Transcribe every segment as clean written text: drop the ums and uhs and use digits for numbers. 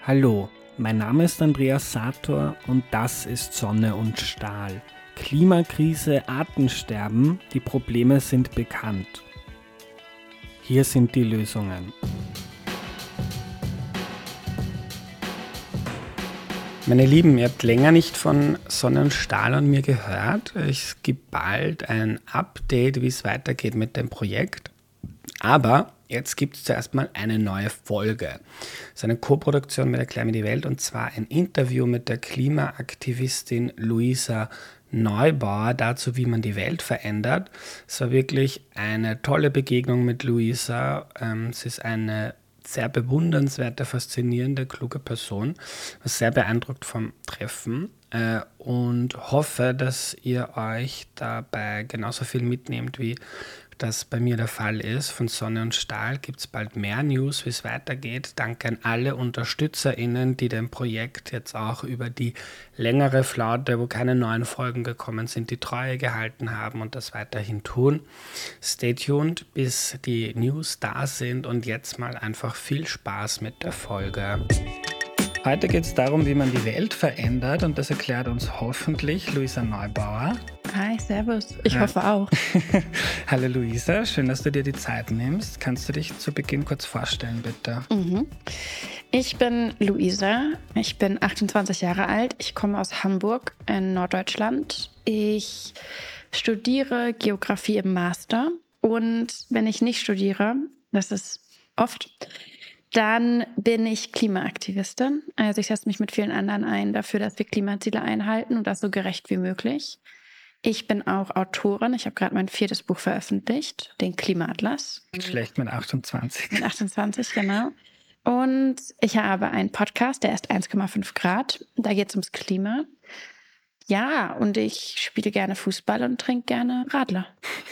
Hallo, mein Name ist Andreas Sator und das ist Sonne und Stahl. Klimakrise, Artensterben, die Probleme sind bekannt. Hier sind die Lösungen. Meine Lieben, ihr habt länger nicht von Sonne und Stahl und mir gehört. Es gibt bald ein Update, wie es weitergeht mit dem Projekt. Aber jetzt gibt es zuerst mal eine neue Folge. Es ist eine Co-Produktion mit Erklär mir die Welt und zwar ein Interview mit der Klimaaktivistin Luisa Neubauer dazu, wie man die Welt verändert. Es war wirklich eine tolle Begegnung mit Luisa. Sie ist eine sehr bewundernswerte, faszinierende, kluge Person. Ich war sehr beeindruckt vom Treffen und hoffe, dass ihr euch dabei genauso viel mitnehmt, wie das bei mir der Fall ist. Von Sonne und Stahl gibt es bald mehr News, wie es weitergeht. Danke an alle UnterstützerInnen, die dem Projekt jetzt auch über die längere Flaute, wo keine neuen Folgen gekommen sind, die Treue gehalten haben und das weiterhin tun. Stay tuned, bis die News da sind und jetzt mal einfach viel Spaß mit der Folge. Heute geht es darum, wie man die Welt verändert und das erklärt uns hoffentlich Luisa Neubauer. Hi, servus. Ich hoffe auch. Hallo Luisa, schön, dass du dir die Zeit nimmst. Kannst du dich zu Beginn kurz vorstellen, bitte? Ich bin Luisa, ich bin 28 Jahre alt, ich komme aus Hamburg in Norddeutschland. Ich studiere Geografie im Master und wenn ich nicht studiere, das ist oft, dann bin ich Klimaaktivistin. Also ich setze mich mit vielen anderen ein dafür, dass wir Klimaziele einhalten und das so gerecht wie möglich. Ich bin auch Autorin. Ich habe gerade mein 4. Buch veröffentlicht, den Klimaatlas. Schlecht mit 28. Mit 28, genau. Und ich habe einen Podcast, der ist 1,5 Grad. Da geht es ums Klima. Ja, und ich spiele gerne Fußball und trinke gerne Radler.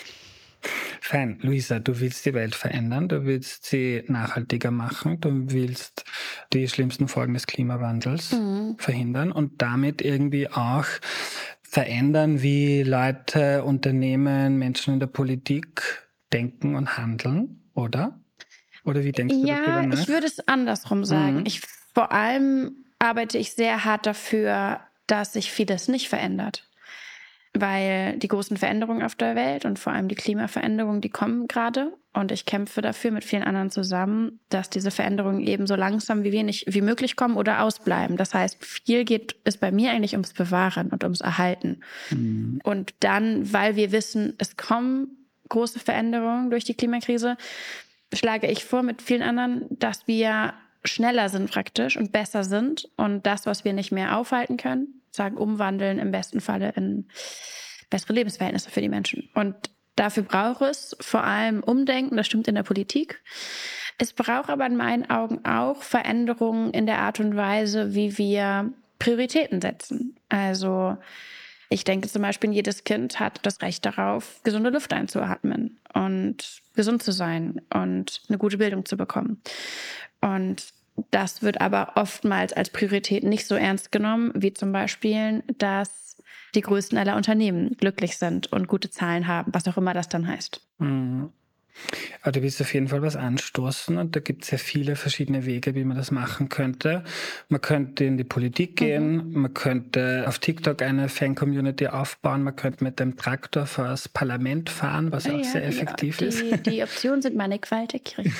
Fein. Luisa, du willst die Welt verändern, du willst sie nachhaltiger machen, du willst die schlimmsten Folgen des Klimawandels verhindern und damit irgendwie auch verändern, wie Leute, Unternehmen, Menschen in der Politik denken und handeln, oder? Oder wie denkst du darüber nach? Ja, ich würde es andersrum sagen. Vor allem arbeite ich sehr hart dafür, dass sich vieles nicht verändert. Weil die großen Veränderungen auf der Welt und vor allem die Klimaveränderungen, die kommen gerade. Und ich kämpfe dafür mit vielen anderen zusammen, dass diese Veränderungen eben so langsam wie möglich kommen oder ausbleiben. Das heißt, viel geht es bei mir eigentlich ums Bewahren und ums Erhalten. Und dann, weil wir wissen, es kommen große Veränderungen durch die Klimakrise, schlage ich vor mit vielen anderen, dass wir schneller sind praktisch und besser sind und das, was wir nicht mehr aufhalten können, umwandeln im besten Falle in bessere Lebensverhältnisse für die Menschen. Und dafür braucht es vor allem Umdenken, das stimmt in der Politik. Es braucht aber in meinen Augen auch Veränderungen in der Art und Weise, wie wir Prioritäten setzen. Also ich denke zum Beispiel, jedes Kind hat das Recht darauf, gesunde Luft einzuatmen und gesund zu sein und eine gute Bildung zu bekommen. Und das wird aber oftmals als Priorität nicht so ernst genommen, wie zum Beispiel, dass die größten aller Unternehmen glücklich sind und gute Zahlen haben, was auch immer das dann heißt. Aber du willst auf jeden Fall was anstoßen und da gibt es ja viele verschiedene Wege, wie man das machen könnte. Man könnte in die Politik gehen, man könnte auf TikTok eine Fan-Community aufbauen, man könnte mit dem Traktor vors Parlament fahren, was auch sehr effektiv ist. Die Optionen sind mannigfaltig, richtig.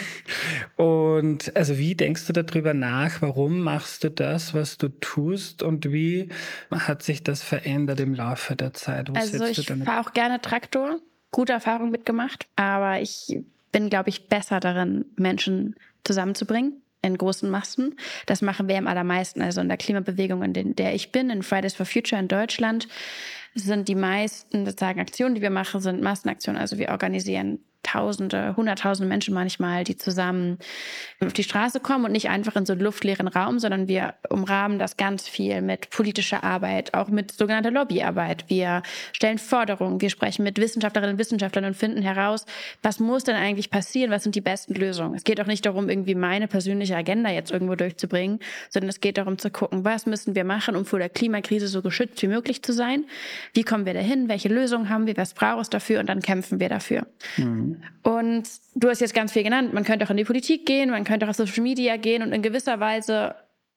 Und also wie denkst du darüber nach, warum machst du das, was du tust und wie hat sich das verändert im Laufe der Zeit? Also ich fahre auch gerne Traktor. Gute Erfahrung mitgemacht, aber ich bin, glaube ich, besser darin, Menschen zusammenzubringen in großen Massen. Das machen wir am allermeisten. Also in der Klimabewegung, in der ich bin, in Fridays for Future in Deutschland, sind die meisten sozusagen Aktionen, die wir machen, sind Massenaktionen. Also wir organisieren Tausende, Hunderttausende Menschen manchmal, die zusammen auf die Straße kommen und nicht einfach in so einen luftleeren Raum, sondern wir umrahmen das ganz viel mit politischer Arbeit, auch mit sogenannter Lobbyarbeit. Wir stellen Forderungen, wir sprechen mit Wissenschaftlerinnen und Wissenschaftlern und finden heraus, was muss denn eigentlich passieren, was sind die besten Lösungen. Es geht auch nicht darum, irgendwie meine persönliche Agenda jetzt irgendwo durchzubringen, sondern es geht darum zu gucken, was müssen wir machen, um vor der Klimakrise so geschützt wie möglich zu sein. Wie kommen wir dahin? Welche Lösungen haben wir? Was braucht es dafür? Und dann kämpfen wir dafür. Und du hast jetzt ganz viel genannt. Man könnte auch in die Politik gehen, man könnte auch auf Social Media gehen und in gewisser Weise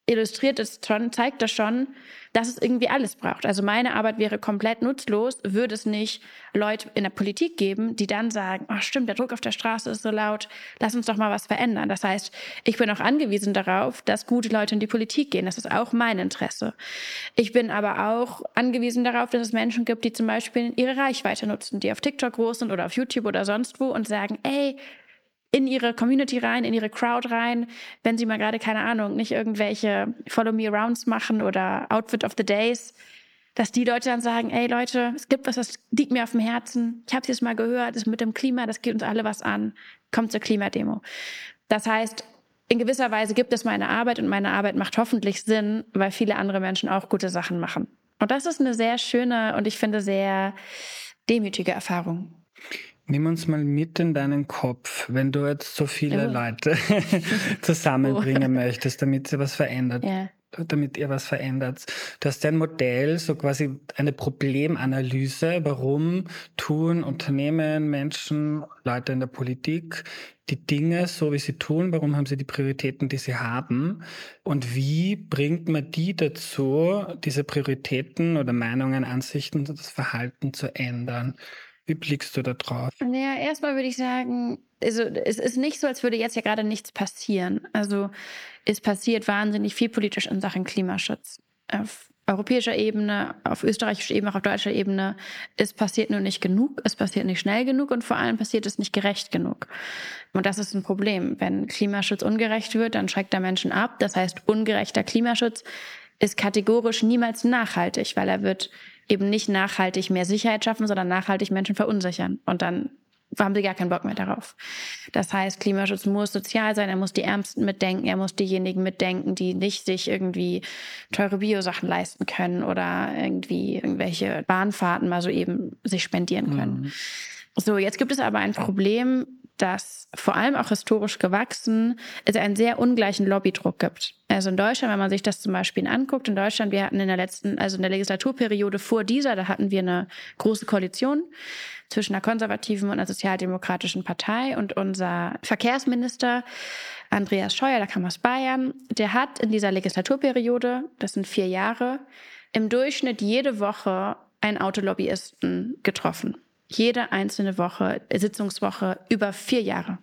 illustriert es schon, zeigt das schon, dass es irgendwie alles braucht. Also meine Arbeit wäre komplett nutzlos, würde es nicht Leute in der Politik geben, die dann sagen, ach stimmt, der Druck auf der Straße ist so laut, lass uns doch mal was verändern. Das heißt, ich bin auch angewiesen darauf, dass gute Leute in die Politik gehen. Das ist auch mein Interesse. Ich bin aber auch angewiesen darauf, dass es Menschen gibt, die zum Beispiel ihre Reichweite nutzen, die auf TikTok groß sind oder auf YouTube oder sonst wo und sagen, ey, in ihre Community rein, in ihre Crowd rein, wenn sie mal gerade, keine Ahnung, nicht irgendwelche Follow-me-Arounds machen oder Outfit of the Days, dass die Leute dann sagen, ey Leute, es gibt was, das liegt mir auf dem Herzen, ich habe es jetzt mal gehört, das mit dem Klima, das geht uns alle was an, kommt zur Klimademo. Das heißt, in gewisser Weise gibt es meine Arbeit und meine Arbeit macht hoffentlich Sinn, weil viele andere Menschen auch gute Sachen machen. Und das ist eine sehr schöne und ich finde sehr demütige Erfahrung. Nimm uns mal mit in deinen Kopf, wenn du jetzt so viele Leute zusammenbringen möchtest, damit sie was verändert. Ja. Damit ihr was verändert. Du hast ja ein Modell, so quasi eine Problemanalyse, warum tun Unternehmen, Menschen, Leute in der Politik die Dinge so, wie sie tun, warum haben sie die Prioritäten, die sie haben und wie bringt man die dazu, diese Prioritäten oder Meinungen, Ansichten und das Verhalten zu ändern. Wie blickst du da drauf? Ja, erstmal würde ich sagen, also es ist nicht so, als würde jetzt ja gerade nichts passieren. Also es passiert wahnsinnig viel politisch in Sachen Klimaschutz. Auf europäischer Ebene, auf österreichischer Ebene, auch auf deutscher Ebene. Es passiert nur nicht genug, es passiert nicht schnell genug und vor allem passiert es nicht gerecht genug. Und das ist ein Problem. Wenn Klimaschutz ungerecht wird, dann schreckt er Menschen ab. Das heißt, ungerechter Klimaschutz ist kategorisch niemals nachhaltig, weil er wird eben nicht nachhaltig mehr Sicherheit schaffen, sondern nachhaltig Menschen verunsichern. Und dann haben sie gar keinen Bock mehr darauf. Das heißt, Klimaschutz muss sozial sein, er muss die Ärmsten mitdenken, er muss diejenigen mitdenken, die nicht sich irgendwie teure Biosachen leisten können oder irgendwie irgendwelche Bahnfahrten mal so eben sich spendieren können. So, jetzt gibt es aber ein Problem, dass vor allem auch historisch gewachsen es einen sehr ungleichen Lobbydruck gibt. Also in Deutschland, wenn man sich das zum Beispiel anguckt, in Deutschland, wir hatten in der Legislaturperiode vor dieser, da hatten wir eine große Koalition zwischen einer konservativen und einer sozialdemokratischen Partei und unser Verkehrsminister Andreas Scheuer, der kam aus Bayern, der hat in dieser Legislaturperiode, das sind 4 Jahre, im Durchschnitt jede Woche einen Autolobbyisten getroffen. Jede einzelne Woche, Sitzungswoche, über 4 Jahre.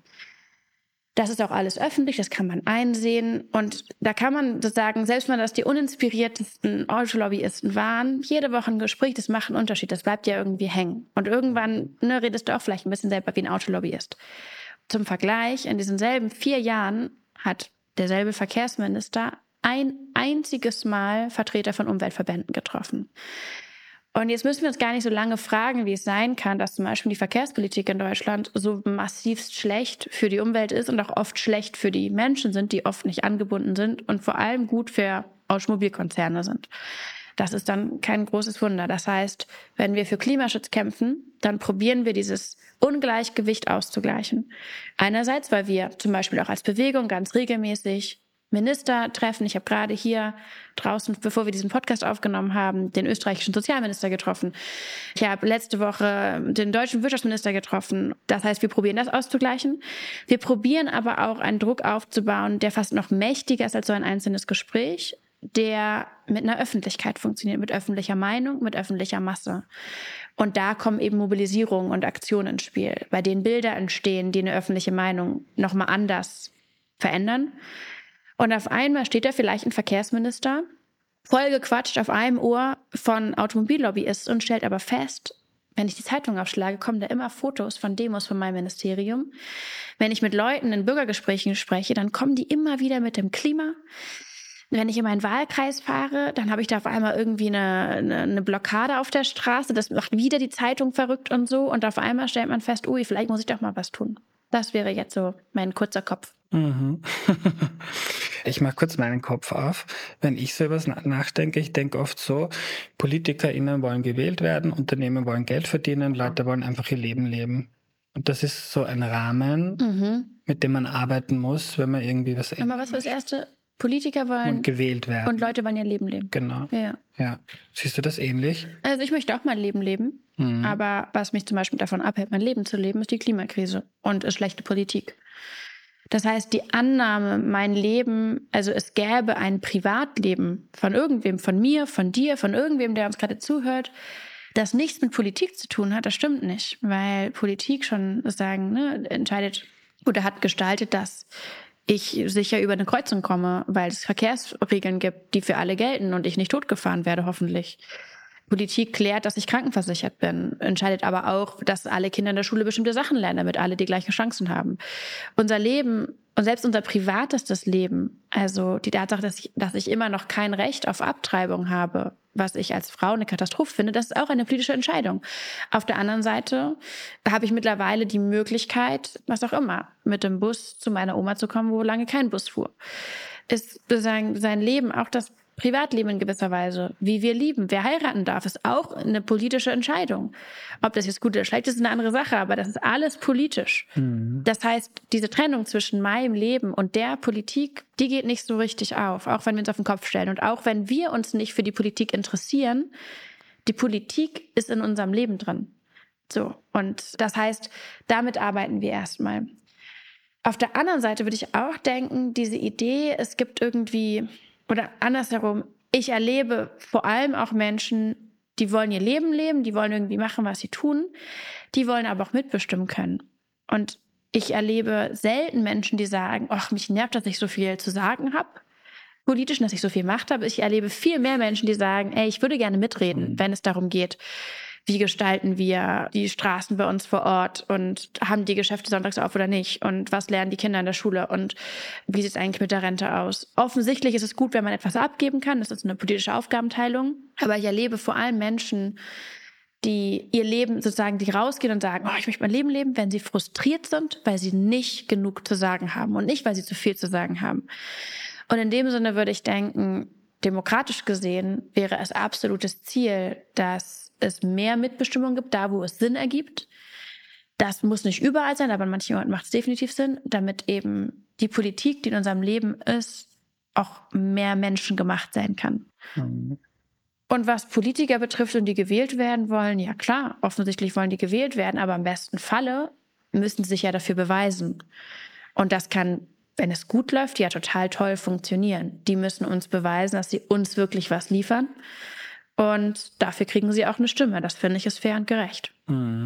Das ist auch alles öffentlich, das kann man einsehen. Und da kann man sagen, selbst wenn das die uninspiriertesten Autolobbyisten waren, jede Woche ein Gespräch, das macht einen Unterschied, das bleibt ja irgendwie hängen. Und irgendwann redest du auch vielleicht ein bisschen selber wie ein Autolobbyist. Zum Vergleich, in diesen selben 4 Jahren hat derselbe Verkehrsminister ein einziges Mal Vertreter von Umweltverbänden getroffen. Und jetzt müssen wir uns gar nicht so lange fragen, wie es sein kann, dass zum Beispiel die Verkehrspolitik in Deutschland so massivst schlecht für die Umwelt ist und auch oft schlecht für die Menschen sind, die oft nicht angebunden sind und vor allem gut für Automobilkonzerne sind. Das ist dann kein großes Wunder. Das heißt, wenn wir für Klimaschutz kämpfen, dann probieren wir dieses Ungleichgewicht auszugleichen. Einerseits, weil wir zum Beispiel auch als Bewegung ganz regelmäßig Minister treffen. Ich habe gerade hier draußen, bevor wir diesen Podcast aufgenommen haben, den österreichischen Sozialminister getroffen. Ich habe letzte Woche den deutschen Wirtschaftsminister getroffen. Das heißt, wir probieren das auszugleichen. Wir probieren aber auch einen Druck aufzubauen, der fast noch mächtiger ist als so ein einzelnes Gespräch, der mit einer Öffentlichkeit funktioniert, mit öffentlicher Meinung, mit öffentlicher Masse. Und da kommen eben Mobilisierungen und Aktionen ins Spiel, bei denen Bilder entstehen, die eine öffentliche Meinung nochmal anders verändern. Und auf einmal steht da vielleicht ein Verkehrsminister, vollgequatscht auf einem Ohr von Automobillobbyisten und stellt aber fest, wenn ich die Zeitung aufschlage, kommen da immer Fotos von Demos von meinem Ministerium. Wenn ich mit Leuten in Bürgergesprächen spreche, dann kommen die immer wieder mit dem Klima. Wenn ich in meinen Wahlkreis fahre, dann habe ich da auf einmal irgendwie eine Blockade auf der Straße. Das macht wieder die Zeitung verrückt und so. Und auf einmal stellt man fest, ui, vielleicht muss ich doch mal was tun. Das wäre jetzt so mein kurzer Kopf. Ich mache kurz meinen Kopf auf. Wenn ich so etwas nachdenke, ich denke oft so, PolitikerInnen wollen gewählt werden, Unternehmen wollen Geld verdienen, Leute wollen einfach ihr Leben leben. Und das ist so ein Rahmen, mit dem man arbeiten muss, wenn man irgendwie was ändert. Aber was war das Erste? Politiker wollen... Und gewählt werden. Und Leute wollen ihr Leben leben. Genau. Ja. Siehst du das ähnlich? Also ich möchte auch mein Leben leben. Aber was mich zum Beispiel davon abhält, mein Leben zu leben, ist die Klimakrise und ist schlechte Politik. Das heißt, die Annahme, mein Leben, also es gäbe ein Privatleben von irgendwem, von mir, von dir, von irgendwem, der uns gerade zuhört, das nichts mit Politik zu tun hat, das stimmt nicht. Weil Politik schon entscheidet oder hat gestaltet, dass ich sicher über eine Kreuzung komme, weil es Verkehrsregeln gibt, die für alle gelten und ich nicht totgefahren werde, hoffentlich. Politik klärt, dass ich krankenversichert bin, entscheidet aber auch, dass alle Kinder in der Schule bestimmte Sachen lernen, damit alle die gleichen Chancen haben. Unser Leben und selbst unser privatestes Leben, also die Tatsache, dass ich immer noch kein Recht auf Abtreibung habe, was ich als Frau eine Katastrophe finde, das ist auch eine politische Entscheidung. Auf der anderen Seite habe ich mittlerweile die Möglichkeit, was auch immer, mit dem Bus zu meiner Oma zu kommen, wo lange kein Bus fuhr. Ist sozusagen sein Leben, auch das Privatleben in gewisser Weise, wie wir lieben, wer heiraten darf, ist auch eine politische Entscheidung. Ob das jetzt gut oder schlecht ist, ist eine andere Sache, aber das ist alles politisch. Das heißt, diese Trennung zwischen meinem Leben und der Politik, die geht nicht so richtig auf, auch wenn wir uns auf den Kopf stellen und auch wenn wir uns nicht für die Politik interessieren, die Politik ist in unserem Leben drin. So, und das heißt, damit arbeiten wir erstmal. Auf der anderen Seite würde ich auch denken, diese Idee, es gibt irgendwie, oder andersherum, ich erlebe vor allem auch Menschen, die wollen ihr Leben leben, die wollen irgendwie machen, was sie tun, die wollen aber auch mitbestimmen können. Und ich erlebe selten Menschen, die sagen, ach, mich nervt, dass ich so viel zu sagen habe, politisch, dass ich so viel Macht habe. Ich erlebe viel mehr Menschen, die sagen, ey, ich würde gerne mitreden, wenn es darum geht, wie gestalten wir die Straßen bei uns vor Ort und haben die Geschäfte sonntags auf oder nicht und was lernen die Kinder in der Schule und wie sieht es eigentlich mit der Rente aus. Offensichtlich ist es gut, wenn man etwas abgeben kann, das ist eine politische Aufgabenteilung, aber ich erlebe vor allem Menschen, die ihr Leben sozusagen, die rausgehen und sagen, oh, ich möchte mein Leben leben, wenn sie frustriert sind, weil sie nicht genug zu sagen haben und nicht, weil sie zu viel zu sagen haben. Und in dem Sinne würde ich denken, demokratisch gesehen wäre es absolutes Ziel, dass es mehr Mitbestimmung gibt, da wo es Sinn ergibt. Das muss nicht überall sein, aber an manchen Orten macht es definitiv Sinn, damit eben die Politik, die in unserem Leben ist, auch mehr menschengemacht sein kann. Und was Politiker betrifft und die gewählt werden wollen, ja klar, offensichtlich wollen die gewählt werden, aber im besten Falle müssen sie sich ja dafür beweisen. Und das kann, wenn es gut läuft, ja total toll funktionieren. Die müssen uns beweisen, dass sie uns wirklich was liefern. Und dafür kriegen sie auch eine Stimme. Das finde ich ist fair und gerecht.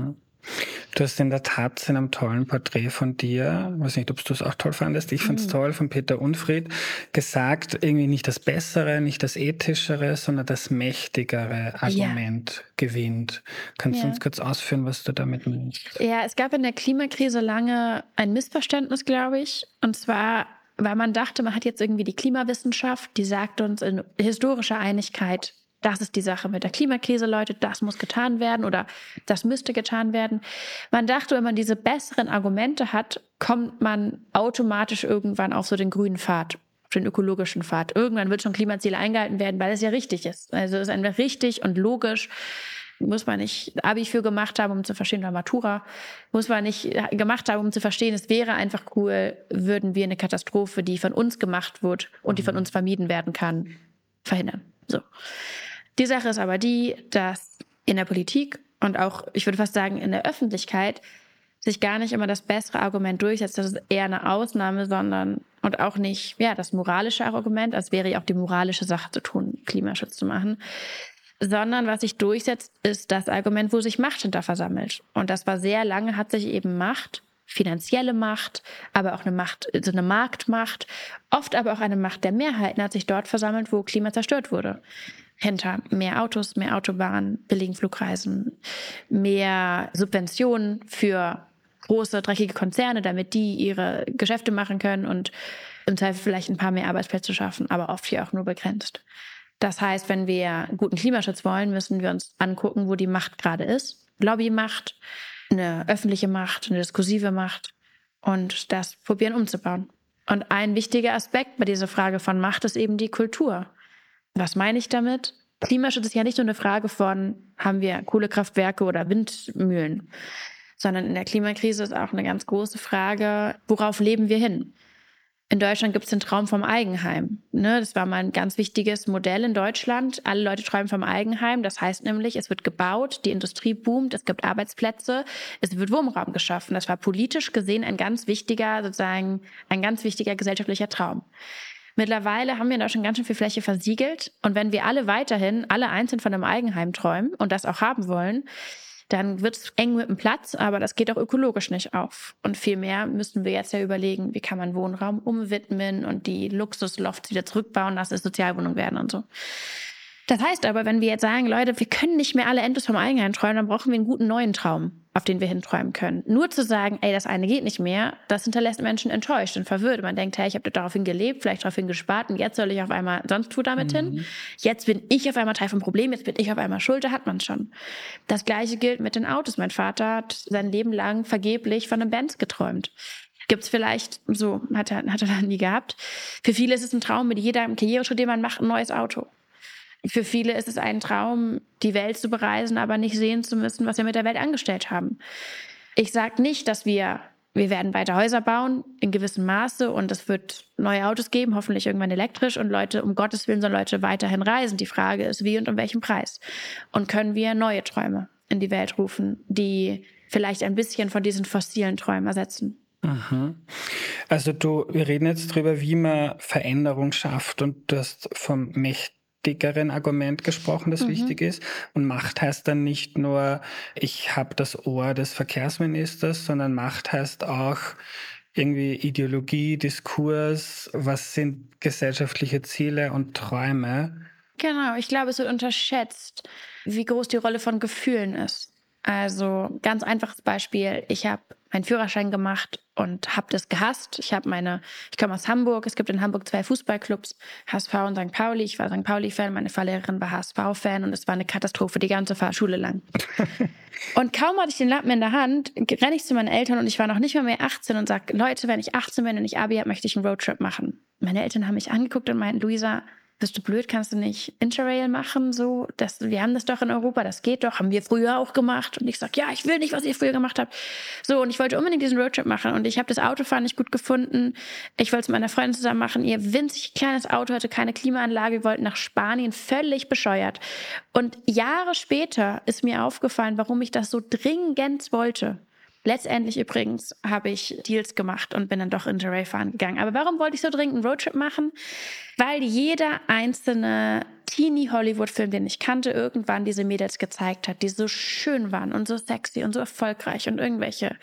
Du hast in der Taz in einem tollen Porträt von dir, ich weiß nicht, ob du es auch toll fandest, ich fand es toll, von Peter Unfried, gesagt, irgendwie nicht das Bessere, nicht das Ethischere, sondern das mächtigere Argument gewinnt. Kannst du uns kurz ausführen, was du damit meinst? Ja, es gab in der Klimakrise lange ein Missverständnis, glaube ich. Und zwar, weil man dachte, man hat jetzt irgendwie die Klimawissenschaft, die sagt uns in historischer Einigkeit, das ist die Sache mit der Klimakrise, Leute, das muss getan werden oder das müsste getan werden. Man dachte, wenn man diese besseren Argumente hat, kommt man automatisch irgendwann auf so den grünen Pfad, auf den ökologischen Pfad. Irgendwann wird schon Klimaziele eingehalten werden, weil es ja richtig ist. Also es ist einfach richtig und logisch. Muss man nicht Abi für gemacht haben, um zu verstehen, oder Matura. Muss man nicht gemacht haben, um zu verstehen, es wäre einfach cool, würden wir eine Katastrophe, die von uns gemacht wird und die von uns vermieden werden kann, verhindern. So. Die Sache ist aber die, dass in der Politik und auch, ich würde fast sagen, in der Öffentlichkeit sich gar nicht immer das bessere Argument durchsetzt. Das ist eher eine Ausnahme, sondern und auch nicht das moralische Argument, als wäre ja auch die moralische Sache zu tun, Klimaschutz zu machen, sondern was sich durchsetzt, ist das Argument, wo sich Macht hinter versammelt. Und das war sehr lange, hat sich eben Macht, finanzielle Macht, aber auch eine Macht, so eine Marktmacht, oft aber auch eine Macht der Mehrheiten hat sich dort versammelt, wo Klima zerstört wurde. Hinter mehr Autos, mehr Autobahnen, billigen Flugreisen, mehr Subventionen für große, dreckige Konzerne, damit die ihre Geschäfte machen können und im Zweifel vielleicht ein paar mehr Arbeitsplätze schaffen, aber oft hier auch nur begrenzt. Das heißt, wenn wir guten Klimaschutz wollen, müssen wir uns angucken, wo die Macht gerade ist. Lobbymacht, eine öffentliche Macht, eine diskursive Macht und das probieren umzubauen. Und ein wichtiger Aspekt bei dieser Frage von Macht ist eben die Kultur. Was meine ich damit? Klimaschutz ist ja nicht nur eine Frage von, haben wir Kohlekraftwerke oder Windmühlen, sondern in der Klimakrise ist auch eine ganz große Frage, worauf leben wir hin? In Deutschland gibt es den Traum vom Eigenheim. Ne? Das war mal ein ganz wichtiges Modell in Deutschland. Alle Leute träumen vom Eigenheim. Das heißt nämlich, es wird gebaut, die Industrie boomt, es gibt Arbeitsplätze, es wird Wohnraum geschaffen. Das war politisch gesehen ein ganz wichtiger gesellschaftlicher Traum. Mittlerweile haben wir in Deutschland ganz schön viel Fläche versiegelt. Und wenn wir alle einzeln von einem Eigenheim träumen und das auch haben wollen, dann wird es eng mit dem Platz, aber das geht auch ökologisch nicht auf. Und vielmehr müssten wir jetzt ja überlegen, wie kann man Wohnraum umwidmen und die Luxuslofts wieder zurückbauen, dass es Sozialwohnungen werden und so. Das heißt aber, wenn wir jetzt sagen, Leute, wir können nicht mehr alle endlos vom Eigenheim träumen, dann brauchen wir einen guten neuen Traum, auf den wir hinträumen können. Nur zu sagen, ey, das eine geht nicht mehr, das hinterlässt Menschen enttäuscht und verwirrt. Man denkt, hey, ich habe daraufhin gelebt, vielleicht daraufhin gespart und jetzt soll ich auf einmal sonst wo damit hin. Jetzt bin ich auf einmal Teil vom Problem, jetzt bin ich auf einmal schuld, da hat man schon. Das Gleiche gilt mit den Autos. Mein Vater hat sein Leben lang vergeblich von einem Benz geträumt. Gibt's vielleicht, so hat er dann nie gehabt. Für viele ist es ein Traum, mit jedem Karriereschritt, den man macht, ein neues Auto. Für viele ist es ein Traum, die Welt zu bereisen, aber nicht sehen zu müssen, was wir mit der Welt angestellt haben. Ich sage nicht, dass wir werden weiter Häuser bauen in gewissem Maße und es wird neue Autos geben, hoffentlich irgendwann elektrisch und Leute, um Gottes Willen sollen Leute weiterhin reisen. Die Frage ist, wie und um welchen Preis. Und können wir neue Träume in die Welt rufen, die vielleicht ein bisschen von diesen fossilen Träumen ersetzen. Also wir reden jetzt darüber, wie man Veränderung schafft und du hast vom mächtigeren Argument gesprochen, das wichtig ist. Und Macht heißt dann nicht nur, ich habe das Ohr des Verkehrsministers, sondern Macht heißt auch irgendwie Ideologie, Diskurs, was sind gesellschaftliche Ziele und Träume. Genau, ich glaube, es wird unterschätzt, wie groß die Rolle von Gefühlen ist. Also ganz einfaches Beispiel, ich habe meinen Führerschein gemacht und habe das gehasst. Ich komme aus Hamburg, es gibt in Hamburg 2 Fußballclubs, HSV und St. Pauli. Ich war St. Pauli-Fan, meine Fahrlehrerin war HSV-Fan und es war eine Katastrophe die ganze Fahrschule lang. Und kaum hatte ich den Lappen in der Hand, renne ich zu meinen Eltern und ich war noch nicht mal mehr 18 und sage, Leute, wenn ich 18 bin und ich Abi habe, möchte ich einen Roadtrip machen. Meine Eltern haben mich angeguckt und meinten, Luisa, bist du blöd, kannst du nicht Interrail machen? Wir haben das doch in Europa, das geht doch, haben wir früher auch gemacht. Und ich sage, ja, ich will nicht, was ihr früher gemacht habt. So, und ich wollte unbedingt diesen Roadtrip machen und ich habe das Autofahren nicht gut gefunden. Ich wollte es mit meiner Freundin zusammen machen. Ihr winzig kleines Auto hatte keine Klimaanlage, wir wollten nach Spanien, völlig bescheuert. Und Jahre später ist mir aufgefallen, warum ich das so dringend wollte. Letztendlich übrigens habe ich Deals gemacht und bin dann doch Interrail fahren gegangen. Aber warum wollte ich so dringend einen Roadtrip machen? Weil jeder einzelne Teenie-Hollywood-Film, den ich kannte, irgendwann diese Mädels gezeigt hat, die so schön waren und so sexy und so erfolgreich und irgendwelche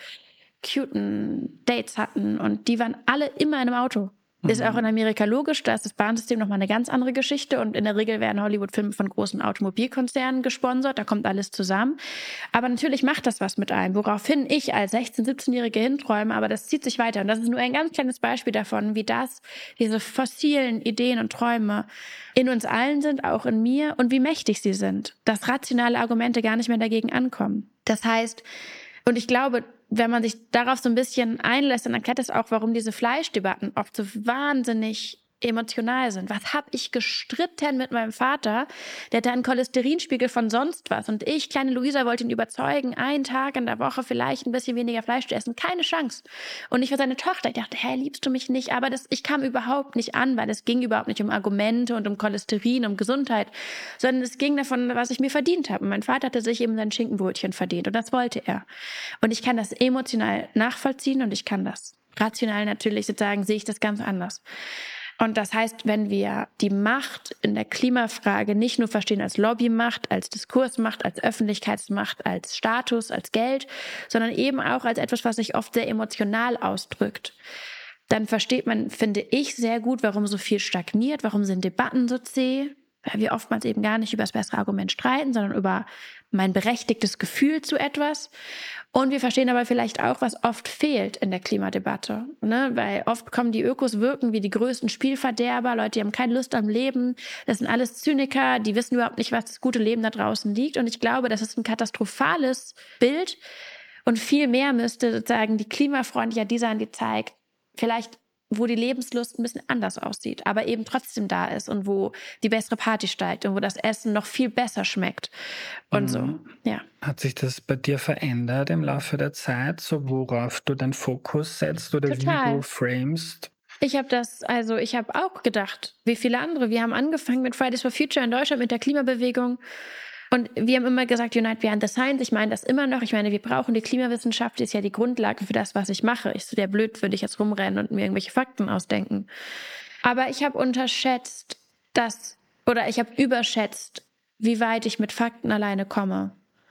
cuten Dates hatten. Und die waren alle immer in einem Auto. Ist auch in Amerika logisch, da ist das Bahnsystem nochmal eine ganz andere Geschichte und in der Regel werden Hollywood-Filme von großen Automobilkonzernen gesponsert, da kommt alles zusammen. Aber natürlich macht das was mit einem, woraufhin ich als 16-, 17-Jährige hinträume, aber das zieht sich weiter. Und das ist nur ein ganz kleines Beispiel davon, wie diese fossilen Ideen und Träume in uns allen sind, auch in mir und wie mächtig sie sind, dass rationale Argumente gar nicht mehr dagegen ankommen. Das heißt, und ich glaube, wenn man sich darauf so ein bisschen einlässt, dann erklärt es auch, warum diese Fleischdebatten oft so wahnsinnig emotional sind. Was habe ich gestritten mit meinem Vater? Der hatte einen Cholesterinspiegel von sonst was. Und ich, kleine Luisa, wollte ihn überzeugen, einen Tag in der Woche vielleicht ein bisschen weniger Fleisch zu essen. Keine Chance. Und ich war seine Tochter. Ich dachte, hey, liebst du mich nicht? Aber ich kam überhaupt nicht an, weil es ging überhaupt nicht um Argumente und um Cholesterin, um Gesundheit, sondern es ging davon, was ich mir verdient habe. Und mein Vater hatte sich eben sein Schinkenbrötchen verdient. Und das wollte er. Und ich kann das emotional nachvollziehen und ich kann das rational natürlich sozusagen, sehe ich das ganz anders. Und das heißt, wenn wir die Macht in der Klimafrage nicht nur verstehen als Lobbymacht, als Diskursmacht, als Öffentlichkeitsmacht, als Status, als Geld, sondern eben auch als etwas, was sich oft sehr emotional ausdrückt, dann versteht man, finde ich, sehr gut, warum so viel stagniert, warum sind Debatten so zäh, weil wir oftmals eben gar nicht über das bessere Argument streiten, sondern über mein berechtigtes Gefühl zu etwas. Und wir verstehen aber vielleicht auch, was oft fehlt in der Klimadebatte. Ne? Weil oft kommen die Ökos wirken wie die größten Spielverderber, Leute, die haben keine Lust am Leben. Das sind alles Zyniker, die wissen überhaupt nicht, was das gute Leben da draußen liegt. Und ich glaube, das ist ein katastrophales Bild. Und viel mehr müsste sozusagen die klimafreundliche Design, die zeigt, vielleicht wo die Lebenslust ein bisschen anders aussieht, aber eben trotzdem da ist und wo die bessere Party steigt und wo das Essen noch viel besser schmeckt und so, ja. Hat sich das bei dir verändert im Laufe der Zeit, so worauf du deinen Fokus setzt oder Total. wie du framest? Ich habe auch gedacht, wie viele andere. Wir haben angefangen mit Fridays for Future in Deutschland, mit der Klimabewegung. Und wir haben immer gesagt, Unite Behind the Science. Ich meine das immer noch. Ich meine, wir brauchen die Klimawissenschaft, die ist ja die Grundlage für das, was ich mache. So der blöd, würde ich jetzt rumrennen und mir irgendwelche Fakten ausdenken. Aber ich habe überschätzt, wie weit ich mit Fakten alleine komme.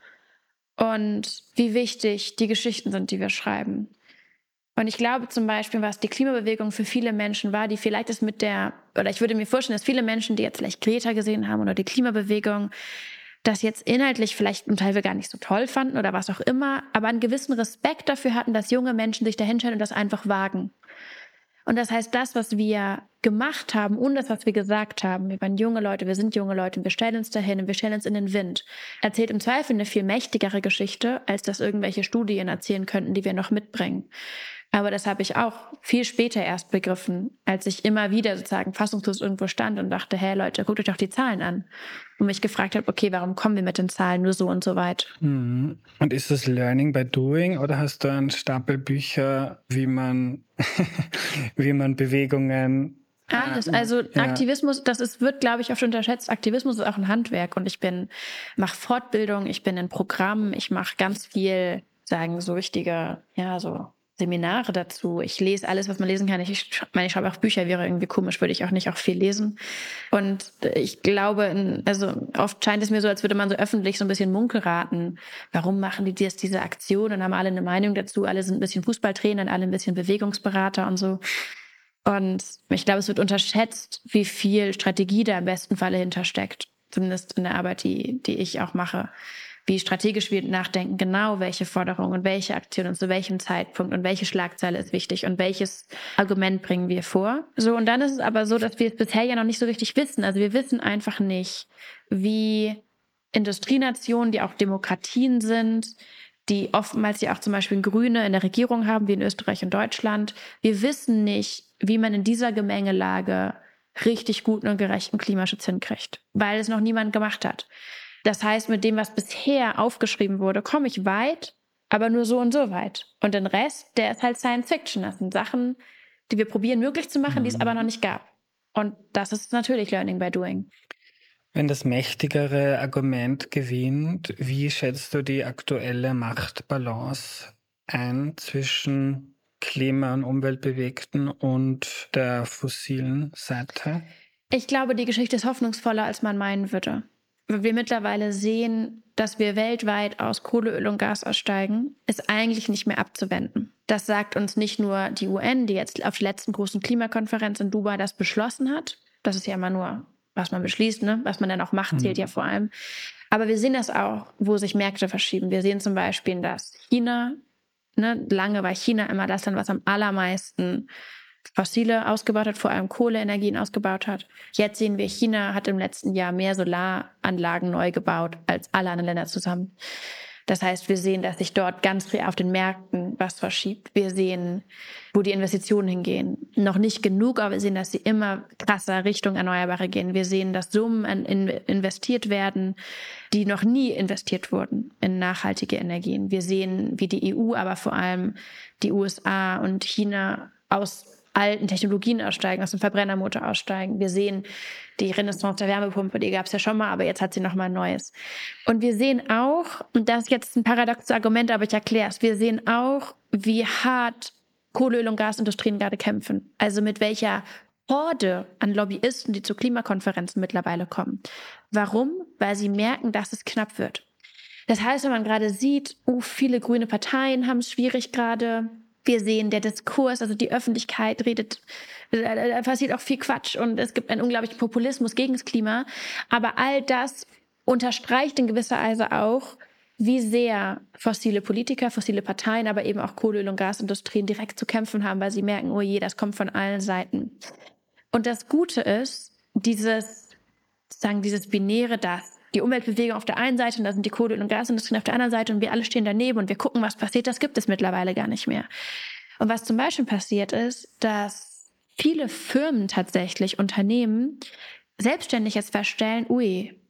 Und wie wichtig die Geschichten sind, die wir schreiben. Und ich glaube zum Beispiel, was die Klimabewegung für viele Menschen war, die vielleicht ist ich würde mir vorstellen, dass viele Menschen, die jetzt vielleicht Greta gesehen haben oder die Klimabewegung, das jetzt inhaltlich vielleicht zum Teil gar nicht so toll fanden oder was auch immer, aber einen gewissen Respekt dafür hatten, dass junge Menschen sich dahinstellen und das einfach wagen. Und das heißt, das, was wir gemacht haben und das, was wir gesagt haben, wir waren junge Leute, wir sind junge Leute und wir stellen uns dahin und wir stellen uns in den Wind, erzählt im Zweifel eine viel mächtigere Geschichte, als das irgendwelche Studien erzählen könnten, die wir noch mitbringen. Aber das habe ich auch viel später erst begriffen, als ich immer wieder sozusagen fassungslos irgendwo stand und dachte, hey Leute, guckt euch doch die Zahlen an. Und mich gefragt habe, okay, warum kommen wir mit den Zahlen nur so und so weit? Und ist das Learning by Doing oder hast du einen Stapel Bücher, wie man Bewegungen... Alles. Also Aktivismus, wird, glaube ich, oft unterschätzt. Aktivismus ist auch ein Handwerk und ich mache Fortbildung, ich bin in Programmen, ich mache ganz viel, so wichtige, so Seminare dazu. Ich lese alles, was man lesen kann. Ich schreibe auch Bücher, wäre irgendwie komisch, würde ich auch nicht viel lesen. Und ich glaube, oft scheint es mir so, als würde man so öffentlich so ein bisschen Munkel raten. Warum machen die diese Aktion und haben alle eine Meinung dazu? Alle sind ein bisschen Fußballtrainer, alle ein bisschen Bewegungsberater und so. Und ich glaube, es wird unterschätzt, wie viel Strategie da im besten Falle hintersteckt. Zumindest in der Arbeit, die ich auch mache. Wie strategisch wir nachdenken, genau welche Forderungen und welche Aktionen und zu welchem Zeitpunkt und welche Schlagzeile ist wichtig und welches Argument bringen wir vor. So, und dann ist es aber so, dass wir es bisher ja noch nicht so richtig wissen. Also wir wissen einfach nicht, wie Industrienationen, die auch Demokratien sind, die oftmals ja auch zum Beispiel Grüne in der Regierung haben, wie in Österreich und Deutschland. Wir wissen nicht, wie man in dieser Gemengelage richtig guten und gerechten Klimaschutz hinkriegt, weil es noch niemand gemacht hat. Das heißt, mit dem, was bisher aufgeschrieben wurde, komme ich weit, aber nur so und so weit. Und den Rest, der ist halt Science Fiction. Das sind Sachen, die wir probieren möglich zu machen, die es aber noch nicht gab. Und das ist natürlich Learning by Doing. Wenn das mächtigere Argument gewinnt, wie schätzt du die aktuelle Machtbalance ein zwischen Klima- und Umweltbewegten und der fossilen Seite? Ich glaube, die Geschichte ist hoffnungsvoller, als man meinen würde. Wir mittlerweile sehen, dass wir weltweit aus Kohle, Öl und Gas aussteigen, ist eigentlich nicht mehr abzuwenden. Das sagt uns nicht nur die UN, die jetzt auf der letzten großen Klimakonferenz in Dubai das beschlossen hat. Das ist ja immer nur, was man beschließt, ne? Was man dann auch macht, zählt ja vor allem. Aber wir sehen das auch, wo sich Märkte verschieben. Wir sehen zum Beispiel, dass China, lange war China immer das Land, was am allermeisten Fossile ausgebaut hat, vor allem Kohleenergien ausgebaut hat. Jetzt sehen wir, China hat im letzten Jahr mehr Solaranlagen neu gebaut als alle anderen Länder zusammen. Das heißt, wir sehen, dass sich dort ganz real auf den Märkten was verschiebt. Wir sehen, wo die Investitionen hingehen. Noch nicht genug, aber wir sehen, dass sie immer krasser Richtung Erneuerbare gehen. Wir sehen, dass Summen investiert werden, die noch nie investiert wurden in nachhaltige Energien. Wir sehen, wie die EU, aber vor allem die USA und China aus alten Technologien aussteigen, aus dem Verbrennermotor aussteigen. Wir sehen die Renaissance der Wärmepumpe, die gab es ja schon mal, aber jetzt hat sie noch mal ein neues. Und wir sehen auch, und das ist jetzt ein paradoxes Argument, aber ich erkläre es, wir sehen auch, wie hart Kohle-, Öl- und Gasindustrien gerade kämpfen. Also mit welcher Horde an Lobbyisten, die zu Klimakonferenzen mittlerweile kommen. Warum? Weil sie merken, dass es knapp wird. Das heißt, wenn man gerade sieht, viele grüne Parteien haben es schwierig gerade. Wir sehen, der Diskurs, also die Öffentlichkeit redet, da passiert auch viel Quatsch und es gibt einen unglaublichen Populismus gegen das Klima. Aber all das unterstreicht in gewisser Weise auch, wie sehr fossile Politiker, fossile Parteien, aber eben auch Kohle-, Öl- und Gasindustrien direkt zu kämpfen haben, weil sie merken, oh je, das kommt von allen Seiten. Und das Gute ist, dieses Binäre, das die Umweltbewegung auf der einen Seite und da sind die Kohle- und Gasindustrien auf der anderen Seite und wir alle stehen daneben und wir gucken, was passiert, das gibt es mittlerweile gar nicht mehr. Und was zum Beispiel passiert ist, dass viele Firmen tatsächlich, Unternehmen, selbstständig jetzt feststellen,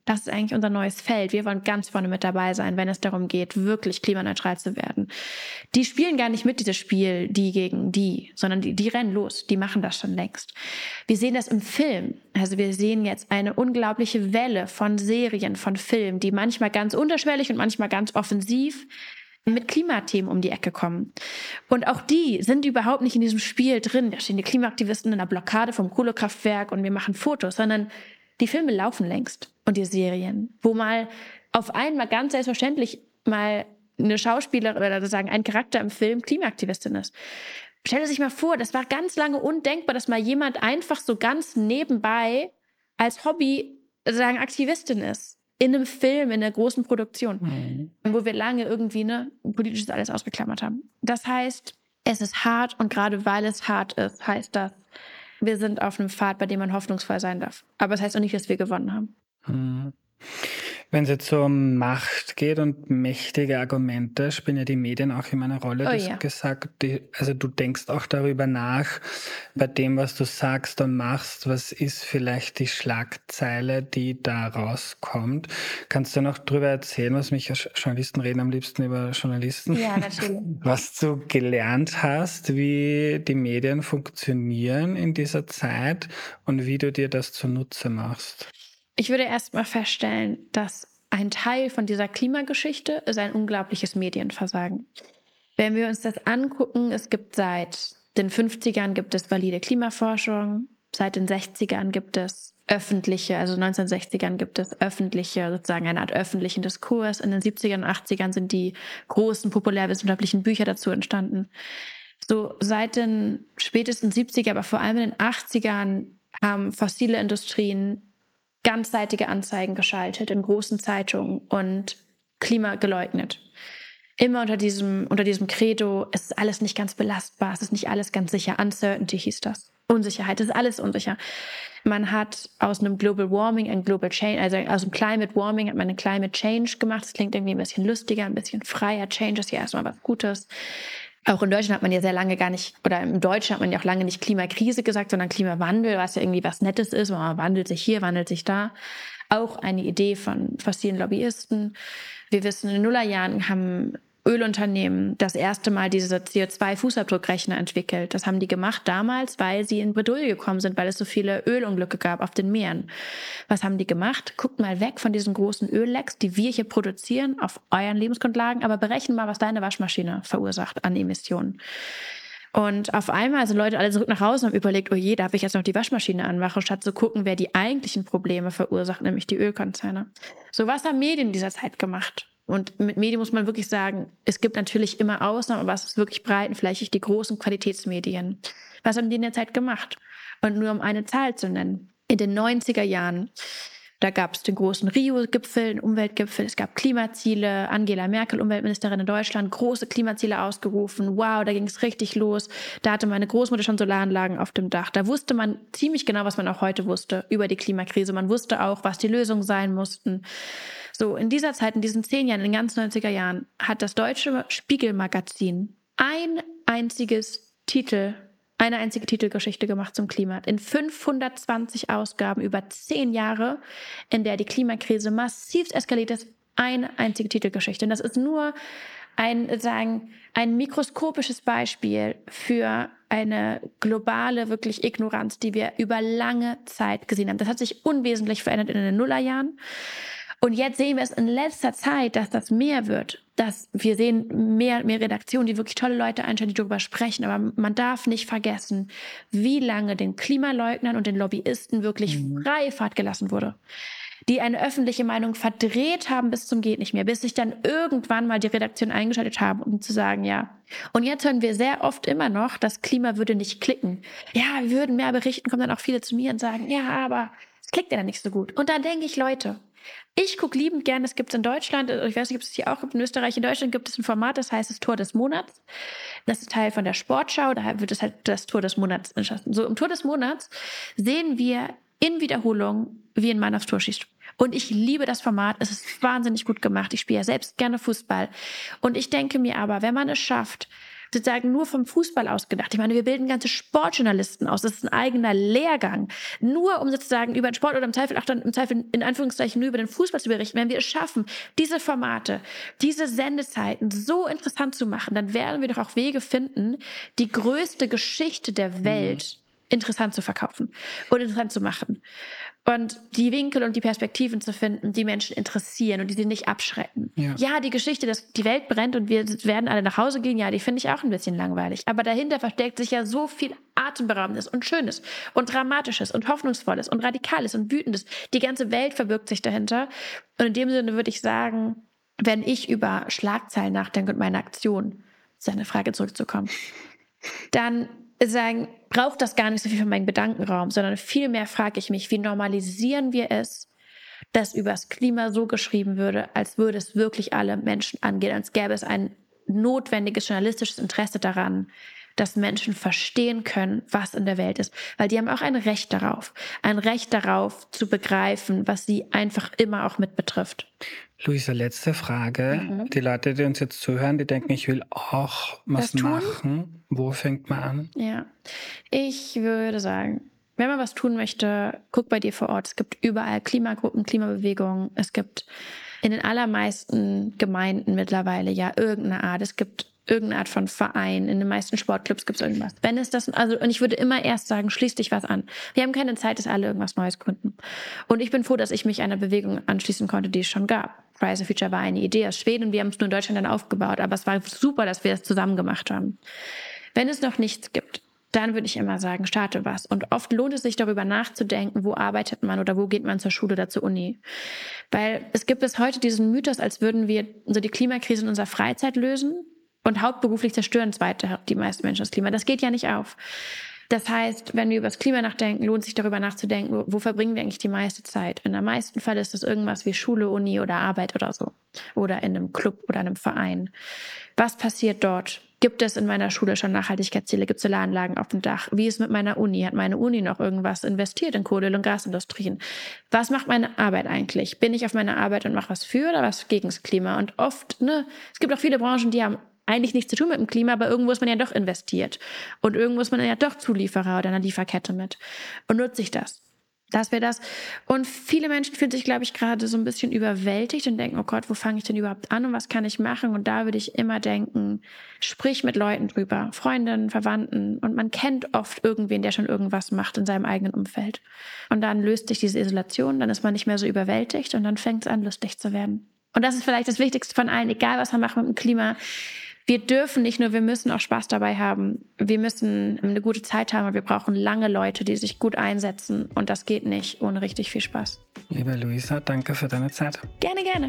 Das ist eigentlich unser neues Feld. Wir wollen ganz vorne mit dabei sein, wenn es darum geht, wirklich klimaneutral zu werden. Die spielen gar nicht mit, dieses Spiel, die gegen die, sondern die rennen los. Die machen das schon längst. Wir sehen das im Film. Also wir sehen jetzt eine unglaubliche Welle von Serien, von Filmen, die manchmal ganz unterschwellig und manchmal ganz offensiv mit Klimathemen um die Ecke kommen. Und auch die sind überhaupt nicht in diesem Spiel drin. Da stehen die Klimaaktivisten in einer Blockade vom Kohlekraftwerk und wir machen Fotos, sondern die Filme laufen längst und die Serien, wo mal auf einmal ganz selbstverständlich mal eine Schauspielerin oder sozusagen ein Charakter im Film Klimaaktivistin ist. Stell sich mal vor, das war ganz lange undenkbar, dass mal jemand einfach so ganz nebenbei als Hobby sozusagen Aktivistin ist. In einem Film, in einer großen Produktion, wo wir lange irgendwie politisches alles ausgeklammert haben. Das heißt, es ist hart und gerade weil es hart ist, heißt das, wir sind auf einem Pfad, bei dem man hoffnungsvoll sein darf. Aber es heißt auch nicht, dass wir gewonnen haben. Wenn es jetzt um Macht geht und mächtige Argumente, spielen ja die Medien auch immer eine Rolle. Du hast gesagt, also du denkst auch darüber nach, bei dem, was du sagst und machst, was ist vielleicht die Schlagzeile, die da rauskommt. Kannst du noch darüber erzählen, was mich Journalisten reden am liebsten über Journalisten? Ja, natürlich. Was du gelernt hast, wie die Medien funktionieren in dieser Zeit und wie du dir das zunutze machst. Ich würde erst mal feststellen, dass ein Teil von dieser Klimageschichte ist ein unglaubliches Medienversagen. Wenn wir uns das angucken, es gibt seit den 50ern gibt es valide Klimaforschung, seit den 60ern gibt es öffentliche, also 1960ern gibt es öffentliche, sozusagen eine Art öffentlichen Diskurs. In den 70ern und 80ern sind die großen populärwissenschaftlichen Bücher dazu entstanden. So seit den spätesten 70er, aber vor allem in den 80ern haben fossile Industrien ganzseitige Anzeigen geschaltet in großen Zeitungen und Klima geleugnet. Immer unter diesem Credo, es ist alles nicht ganz belastbar, es ist nicht alles ganz sicher. Uncertainty hieß das. Unsicherheit, es ist alles unsicher. Man hat aus einem Global Warming ein Global Change, also aus dem Climate Warming hat man einen Climate Change gemacht. Das klingt irgendwie ein bisschen lustiger, ein bisschen freier. Change ist ja erstmal was Gutes. Auch in Deutschland hat man ja sehr lange gar nicht, oder im Deutschen hat man ja auch lange nicht Klimakrise gesagt, sondern Klimawandel, was ja irgendwie was Nettes ist, man wandelt sich hier, wandelt sich da. Auch eine Idee von fossilen Lobbyisten. Wir wissen, in den Nullerjahren haben Ölunternehmen das erste Mal diese CO2-Fußabdruckrechner entwickelt. Das haben die gemacht damals, weil sie in Bredouille gekommen sind, weil es so viele Ölunglücke gab auf den Meeren. Was haben die gemacht? Guckt mal weg von diesen großen Öllecks, die wir hier produzieren, auf euren Lebensgrundlagen, aber berechnen mal, was deine Waschmaschine verursacht an Emissionen. Und auf einmal sind Leute alle zurück nach Hause und haben überlegt, oh je, darf ich jetzt noch die Waschmaschine anmachen, statt zu gucken, wer die eigentlichen Probleme verursacht, nämlich die Ölkonzerne. So, was haben Medien in dieser Zeit gemacht? Und mit Medien muss man wirklich sagen, es gibt natürlich immer Ausnahmen, aber es ist wirklich breitenflächig, die großen Qualitätsmedien. Was haben die in der Zeit gemacht? Und nur um eine Zahl zu nennen. In den 90er Jahren, da gab es den großen Rio-Gipfel, den Umweltgipfel, es gab Klimaziele, Angela Merkel, Umweltministerin in Deutschland, große Klimaziele ausgerufen. Wow, da ging es richtig los. Da hatte meine Großmutter schon Solaranlagen auf dem Dach. Da wusste man ziemlich genau, was man auch heute wusste über die Klimakrise. Man wusste auch, was die Lösungen sein mussten. So, in dieser Zeit, in diesen 10 Jahren, in den ganzen 90er Jahren, hat das deutsche Spiegel-Magazin eine einzige Titelgeschichte gemacht zum Klima. In 520 Ausgaben über 10 Jahre, in der die Klimakrise massiv eskaliert ist, eine einzige Titelgeschichte. Und das ist nur ein mikroskopisches Beispiel für eine globale, wirklich Ignoranz, die wir über lange Zeit gesehen haben. Das hat sich unwesentlich verändert in den Nullerjahren. Und jetzt sehen wir es in letzter Zeit, dass das mehr wird. Dass wir sehen mehr Redaktionen, die wirklich tolle Leute einstellen, die darüber sprechen. Aber man darf nicht vergessen, wie lange den Klimaleugnern und den Lobbyisten wirklich freie Fahrt gelassen wurde. Die eine öffentliche Meinung verdreht haben bis zum geht nicht mehr, bis sich dann irgendwann mal die Redaktion eingeschaltet haben, um zu sagen, ja. Und jetzt hören wir sehr oft immer noch, das Klima würde nicht klicken. Ja, wir würden mehr berichten, kommen dann auch viele zu mir und sagen, ja, aber es klickt ja dann nicht so gut. Und da denke ich, Leute, ich gucke liebend gern, es gibt es in Deutschland, ich weiß nicht, ob es hier auch gibt, in Österreich, in Deutschland gibt es ein Format, das heißt das Tor des Monats. Das ist Teil von der Sportschau, da wird es halt das Tor des Monats entschieden. So im Tor des Monats sehen wir in Wiederholung, wie ein Mann aufs Tor schießt. Und ich liebe das Format, es ist wahnsinnig gut gemacht. Ich spiele ja selbst gerne Fußball. Und ich denke mir aber, wenn man es schafft, sozusagen nur vom Fußball ausgedacht. Ich meine, wir bilden ganze Sportjournalisten aus. Das ist ein eigener Lehrgang. Nur um sozusagen über den Sport oder im Zweifel auch dann im Zweifel in Anführungszeichen nur über den Fußball zu berichten. Wenn wir es schaffen, diese Formate, diese Sendezeiten so interessant zu machen, dann werden wir doch auch Wege finden, die größte Geschichte der Welt interessant zu verkaufen und interessant zu machen. Und die Winkel und die Perspektiven zu finden, die Menschen interessieren und die sie nicht abschrecken. Ja, die Geschichte, dass die Welt brennt und wir werden alle nach Hause gehen, ja, die finde ich auch ein bisschen langweilig. Aber dahinter versteckt sich ja so viel Atemberaubendes und Schönes und Dramatisches und Hoffnungsvolles und Radikales und Wütendes. Die ganze Welt verbirgt sich dahinter. Und in dem Sinne würde ich sagen, wenn ich über Schlagzeilen nachdenke und meine Aktion, seine Frage zurückzukommen, dann sagen, braucht das gar nicht so viel von meinem Gedankenraum, sondern vielmehr frage ich mich, wie normalisieren wir es, dass über das Klima so geschrieben würde, als würde es wirklich alle Menschen angehen, als gäbe es ein notwendiges journalistisches Interesse daran, dass Menschen verstehen können, was in der Welt ist. Weil die haben auch ein Recht darauf zu begreifen, was sie einfach immer auch mit betrifft. Luisa, letzte Frage. Die Leute, die uns jetzt zuhören, die denken, ich will auch was machen. Wo fängt man an? Ja, ich würde sagen, wenn man was tun möchte, guck bei dir vor Ort. Es gibt überall Klimagruppen, Klimabewegungen. Es gibt in den allermeisten Gemeinden mittlerweile ja irgendeine Art. Es gibt irgendeine Art von Verein. In den meisten Sportclubs gibt es irgendwas. Wenn es das, und ich würde immer erst sagen, schließ dich was an. Wir haben keine Zeit, dass alle irgendwas Neues gründen. Und ich bin froh, dass ich mich einer Bewegung anschließen konnte, die es schon gab. Fridays for Future war eine Idee aus Schweden und wir haben es nur in Deutschland dann aufgebaut. Aber es war super, dass wir das zusammen gemacht haben. Wenn es noch nichts gibt, dann würde ich immer sagen, starte was. Und oft lohnt es sich, darüber nachzudenken, wo arbeitet man oder wo geht man zur Schule oder zur Uni. Weil es gibt bis heute diesen Mythos, als würden wir so die Klimakrise in unserer Freizeit lösen und hauptberuflich zerstören die meisten Menschen das Klima. Das geht ja nicht auf. Das heißt, wenn wir über das Klima nachdenken, lohnt sich darüber nachzudenken, wo verbringen wir eigentlich die meiste Zeit? In der meisten Fälle ist das irgendwas wie Schule, Uni oder Arbeit oder so. Oder in einem Club oder einem Verein. Was passiert dort? Gibt es in meiner Schule schon Nachhaltigkeitsziele? Gibt es Solaranlagen auf dem Dach? Wie ist es mit meiner Uni? Hat meine Uni noch irgendwas investiert in Kohle- und Gasindustrien? Was macht meine Arbeit eigentlich? Bin ich auf meiner Arbeit und mache was für oder was gegen das Klima? Und oft, es gibt auch viele Branchen, die haben eigentlich nichts zu tun mit dem Klima, aber irgendwo ist man ja doch investiert. Und irgendwo ist man ja doch Zulieferer oder einer Lieferkette mit. Und nutze ich das? Das wäre das. Und viele Menschen fühlen sich, glaube ich, gerade so ein bisschen überwältigt und denken, oh Gott, wo fange ich denn überhaupt an und was kann ich machen? Und da würde ich immer denken, sprich mit Leuten drüber, Freundinnen, Verwandten. Und man kennt oft irgendwen, der schon irgendwas macht in seinem eigenen Umfeld. Und dann löst sich diese Isolation, dann ist man nicht mehr so überwältigt und dann fängt es an, lustig zu werden. Und das ist vielleicht das Wichtigste von allen, egal was man macht mit dem Klima. Wir dürfen nicht nur, wir müssen auch Spaß dabei haben. Wir müssen eine gute Zeit haben und wir brauchen lange Leute, die sich gut einsetzen. Und das geht nicht ohne richtig viel Spaß. Liebe Luisa, danke für deine Zeit. Gerne, gerne.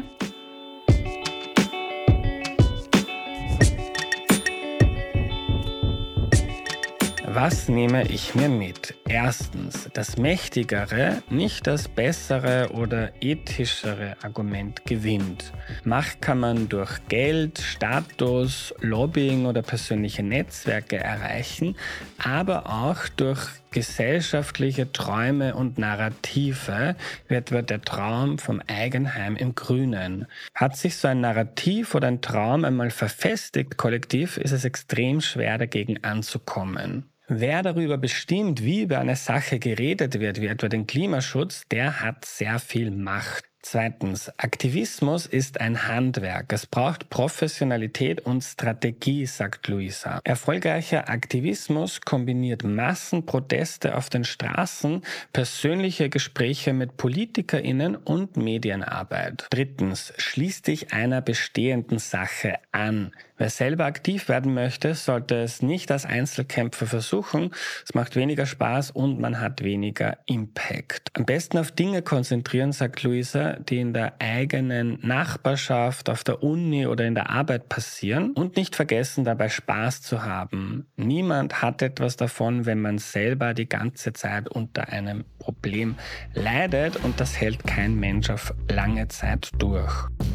Was nehme ich mir mit? Erstens, das mächtigere, nicht das bessere oder ethischere Argument gewinnt. Macht kann man durch Geld, Status, Lobbying oder persönliche Netzwerke erreichen, aber auch durch gesellschaftliche Träume und Narrative, wie etwa der Traum vom Eigenheim im Grünen. Hat sich so ein Narrativ oder ein Traum einmal verfestigt kollektiv, ist es extrem schwer dagegen anzukommen. Wer darüber bestimmt, wie über eine Sache geredet wird, wie etwa den Klimaschutz, der hat sehr viel Macht. Zweitens, Aktivismus ist ein Handwerk. Es braucht Professionalität und Strategie, sagt Luisa. Erfolgreicher Aktivismus kombiniert Massenproteste auf den Straßen, persönliche Gespräche mit PolitikerInnen und Medienarbeit. Drittens, schließ dich einer bestehenden Sache an. Wer selber aktiv werden möchte, sollte es nicht als Einzelkämpfer versuchen. Es macht weniger Spaß und man hat weniger Impact. Am besten auf Dinge konzentrieren, sagt Luisa, die in der eigenen Nachbarschaft, auf der Uni oder in der Arbeit passieren und nicht vergessen, dabei Spaß zu haben. Niemand hat etwas davon, wenn man selber die ganze Zeit unter einem Problem leidet und das hält kein Mensch auf lange Zeit durch.